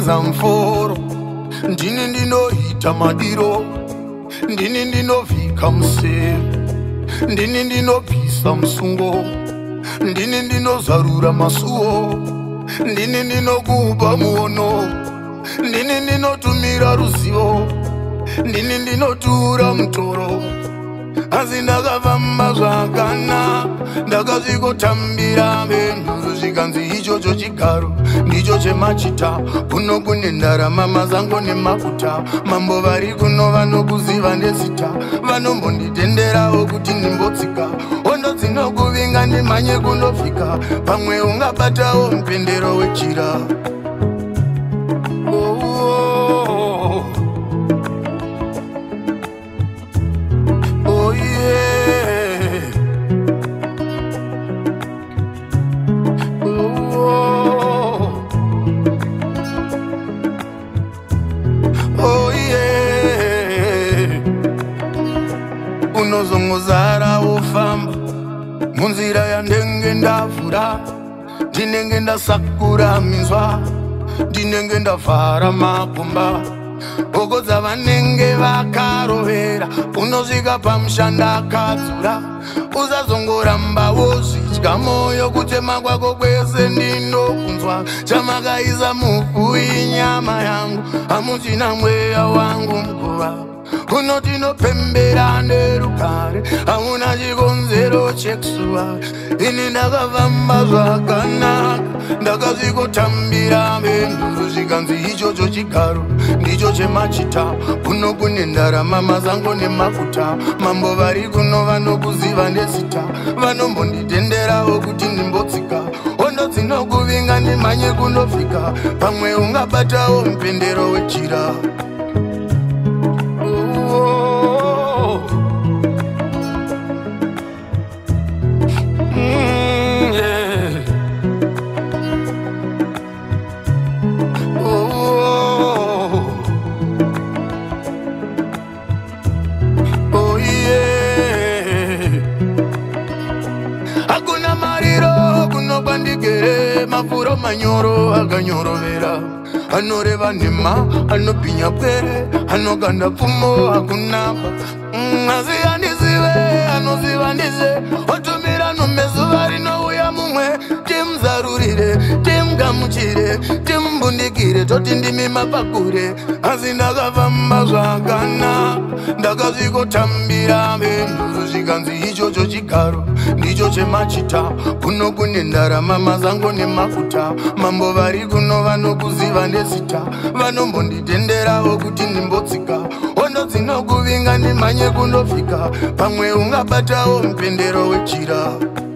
ndinokwidza mforo, ndini ndinoita madiro, ndini ndinovhika musero, ndini ndinobvisa musungo, ndini ndinozarura masuo, ndini ndinokupa muono, ndini ndinotumira ruzivo, ndini ndinotura mutoro. Asi ndakafamba zvakana, ndakazvikotambira mhenduro, zvikanzi ichocho chigaro ndicho chemachita. Kuno kune ndarama, mazango nemafuta, mambo vari kuno vanokuziva nezita, vanombonditenderawo kuti ndimbotsika, hondo dzinokuvinga ndimhanye kunofika, pamwe ungabatawo mupendero wejira. Unozongozara ufamba munzira yandenge ndavhura, ndinenge ndasakura minzwa, ndinenge ndavhara makumba, bhoko dzavanenge vakarovera. Unosvika pamushanda akadzura, usazongorambawo zvitya mwoyo, kutema kwako kwese ndinokunzwa. Chamakaisa muvhu inyama yangu, hamuchina mweya wangu mukova. Kuno tinopembera nerukare, hamuna chikonzero chekusuwa. Ini ndakafamba zvakanaka, ndakazvikotambira mhenduro, zvikanzi ichocho chigaro ndicho chemachita. Kuno kune ndarama, mazango nemafuta, mambo vari kuno vanokuziva nezita, vanombonditenderawo kuti ndimbotsika, hondo dzinokuvinga ndimhanye kunofika, pamwe ungabatawo mupendero wejira. Hakuna mariro kuno kwandikere, mafuro manyoro akanyorovera, anoreva nhema, anopinya pwere, anoganda pfumo hakunapa. Asi andizive, anoziva ndize, otumira nhume zuva rinouya mumwe, timuzarurire, timugamuchire, timumbundikire, toti ndimi mapakure. Asi ndakafamba zvakana, ndakazvikotambira mhenduro, zvikanzi ichocho chigaro ndicho chemachita. Kuno kune ndarama, mazango nemafuta, mambo vari kuno vanokuziva nezita, vanombonditenderawo kuti ndimbotsika, hondo dzinokuvinga ndimhanye kunofika, pamwe ungabatawo mupendero wejira.